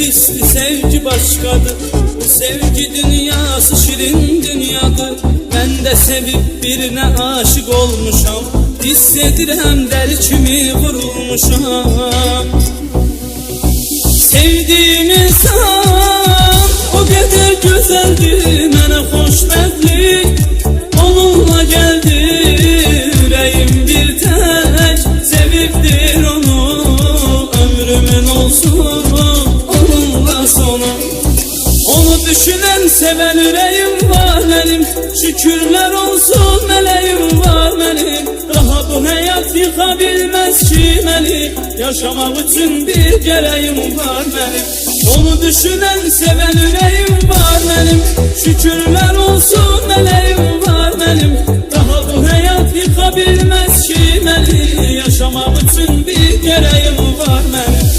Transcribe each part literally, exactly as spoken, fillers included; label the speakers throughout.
Speaker 1: hisli sevgi başkadır. Bu sevgi dünyası şirin dünyadır. Ben de sevip birine aşık olmuşam. Hissedirəm deli kimi vurulmuşam. Sevdiğim insan o kadar güzeldi, mənə xoşbəxtlik onunla geldi. Yüreğim bir tek sevibdir onu, ömrümün olsun onunla sonu. Onu düşünen seven yüreğim var benim, şükürler olsun meleğim var benim. Daha bu hayat yıkabilmez ki beni, yaşamak için bir gereğim var benim. Onu düşünen seven yüreğim var benim, şükürler olsun meleğim var benim. Daha bu hayat yıkabilmez ki beni, yaşamak için bir gereğim var benim.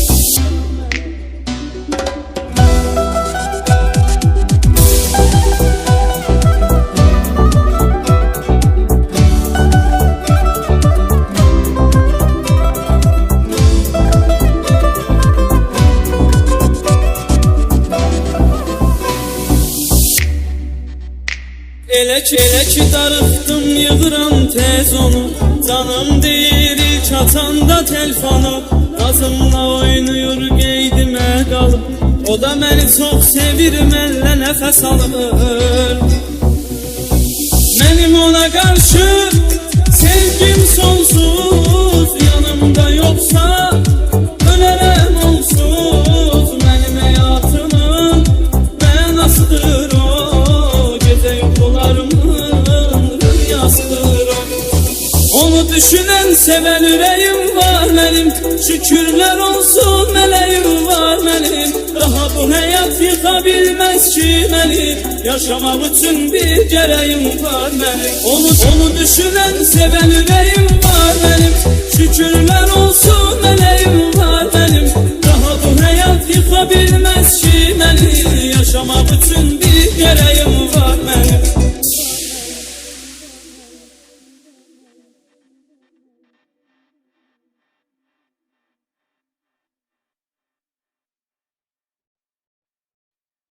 Speaker 1: Elə ki, elə ki darıxdım, yığıram tez onu. Canım deyir ilk açanda telefonu. Qazımla oynayır qeydimə qalıb. O da məni çox sevir, mənlə nəfəs alır. Mənim ona qarşı sevgim sonsuz, yanımda yoxsa ölərəm onsuz. Mənim həyatımın mənasıdır o, gecə yuxularımın rüyasıdır o. Onu düşünen seven yüreğim var benim, şükürler olsun meleğim var benim. Daha bu hayat yıkabilmez ki beni, yaşamak için bir gereğim var benim. Onu, onu düşünen seven yüreğim var benim, şükürler olsun meleğim var benim. Daha bu hayat yıkabilmez ki beni, yaşamak için